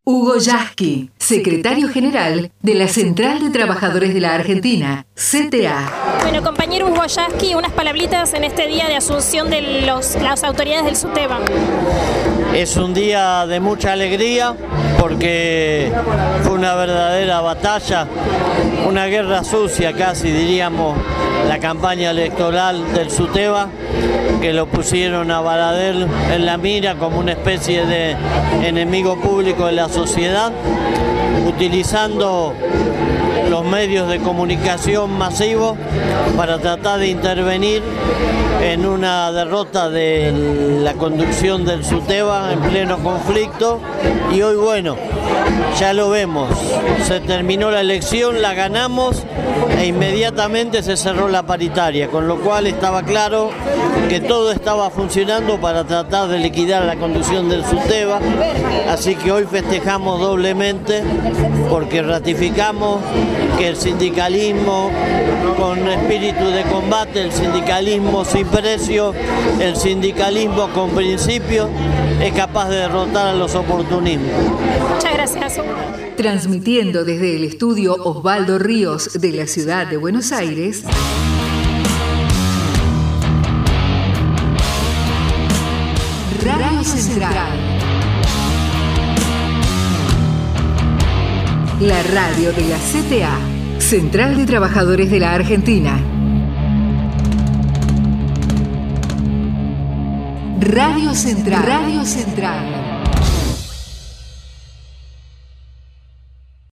Hugo Yasky, secretario general de la Central de Trabajadores de la Argentina, CTA. Bueno, compañero Hugo Yasky, unas palabritas en este día de asunción de las autoridades del SUTEBA. Es un día de mucha alegría porque fue una verdadera batalla, una guerra sucia casi diríamos, la campaña electoral del SUTEBA, que lo pusieron a Baradel en la mira como una especie de enemigo público de la sociedad, utilizando los medios de comunicación masivos para tratar de intervenir en una derrota de la conducción del SUTEBA en pleno conflicto. Y hoy, bueno, ya lo vemos, se terminó la elección, la ganamos e inmediatamente se cerró la paritaria, con lo cual estaba claro que todo estaba funcionando para tratar de liquidar la conducción del SUTEBA, así que hoy festejamos doblemente porque ratificamos que el sindicalismo con espíritu de combate, el sindicalismo sin precio, el sindicalismo con principios, es capaz de derrotar a los oportunismos. Muchas gracias. Transmitiendo desde el estudio Osvaldo Ríos de la ciudad de Buenos Aires, Radio Central. La radio de la CTA, Central de Trabajadores de la Argentina. Radio Central. Radio Central.